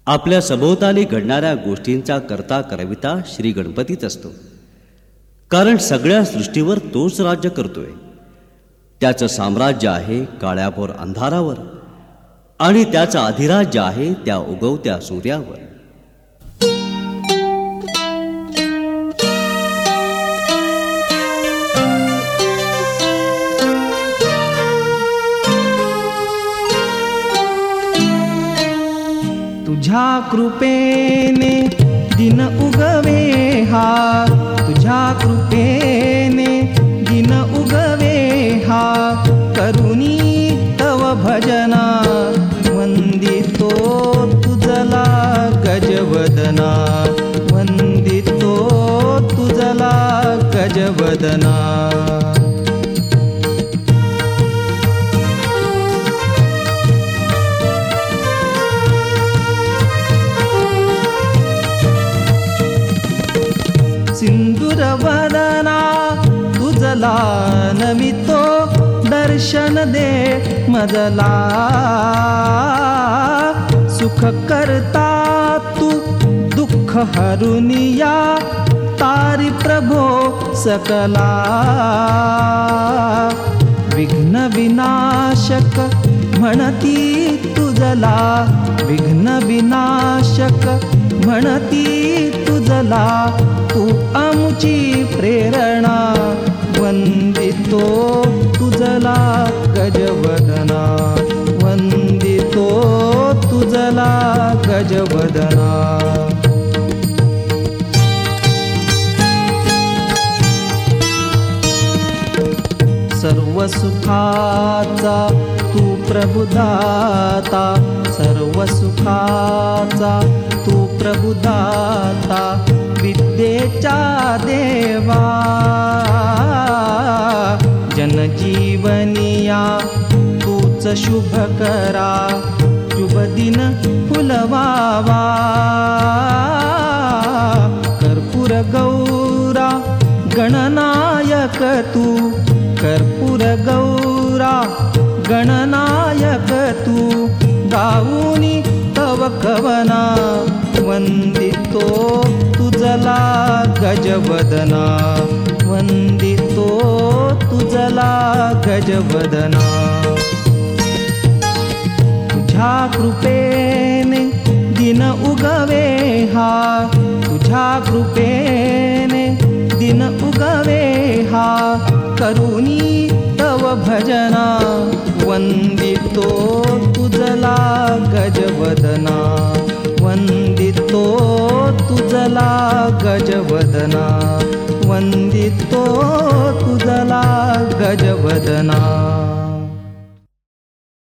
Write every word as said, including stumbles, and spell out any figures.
आपल्या सभोवताली घडणाऱ्या गोष्टींचा करता करविता श्री गणपतीच असतो. कारण सगळ्या सृष्टीवर तोच राज्य करतोय. त्याचं साम्राज्य आहे काळ्याभोर अंधारावर आणि त्याचं अधिराज्य आहे त्या उगवत्या सूर्यावर. तुझ्या कृपेने दिन उगवे हा, तुझ्या कृपेने दिन उगवे हा, करुणी तव भजना वंदितो तुझला गजवदना, वंदितो तुझला गजवदना. सिंदूर वदना तुझला नमितो दर्शन दे मजला, सुख करता तू दुःख हरुनिया तारी प्रभो सकला. विघ्न विनाशक म्हणती तुझला, विघ्न विनाशक म्हणती तुझला, तू आमची प्रेरणा वंदितो तुझला गजवदना, वंदितो तुझला गजवदना. सर्व सुखाचा तू प्रभुदाता, सर्व सुखाचा तू प्रभुदाता, विद्येच्या देवा जनजीवनिया तूच शुभ करा, शुभ दिन फुलवावा. कर्पूर गौरा गणनायक तू, कर्पूर गौरा गणनायक तू, गाऊनी तव कवना वंदितो तुझला गजवदना, वंदितो तुझला गजवदना. तुझ्या कृपेने दिन उगवे हा, तुझ्या कृपेने दिन उगवे हा, करुणी तव भजना वंदितो तुझला गजवदना, वंदितो तुझला गजवदना, वंदितो तुझला गजवदना.